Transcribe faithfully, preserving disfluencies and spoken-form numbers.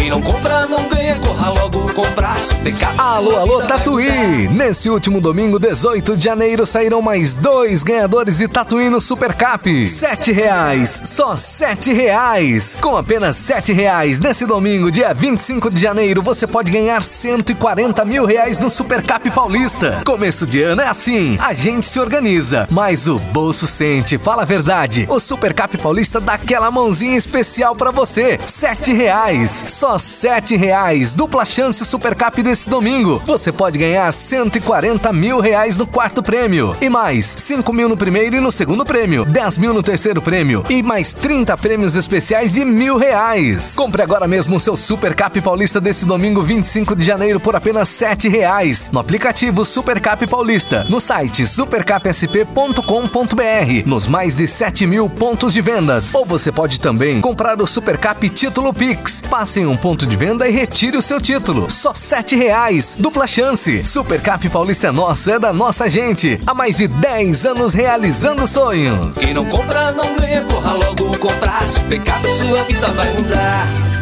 Quem não compra não ganha, corra logo comprar Supercap. Alô, alô, Tatuí! Nesse último domingo, dezoito de janeiro, saíram mais dois ganhadores de Tatuí no Supercap. Sete reais, só sete reais. Com apenas sete reais, nesse domingo, dia vinte e cinco de janeiro, você pode ganhar cento e quarenta mil reais no Supercap Paulista. Começo de ano é assim, a gente se organiza, mas o bolso sente. Fala a verdade, o Supercap Paulista dá aquela mãozinha especial pra você. Sete reais, só sete reais. Dupla chance Supercap desse domingo. Você pode ganhar cento e quarenta mil reais no quarto prêmio. E mais cinco mil no primeiro e no segundo prêmio. dez mil no terceiro prêmio. E mais trinta prêmios especiais de mil reais. Compre agora mesmo o seu Supercap Paulista desse domingo vinte e cinco de janeiro por apenas sete reais. No aplicativo Supercap Paulista. No site supercap s p ponto com ponto b r. Nos mais de sete mil pontos de vendas. Ou você pode também comprar o Supercap Título Pix. Passe em um ponto de venda e retire o seu título. Só sete reais. Dupla chance. Supercap Paulista é nosso, é da nossa gente. Há mais de dez anos realizando sonhos. Quem não compra não ganha, corra logo comprar Supercap, sua vida vai mudar.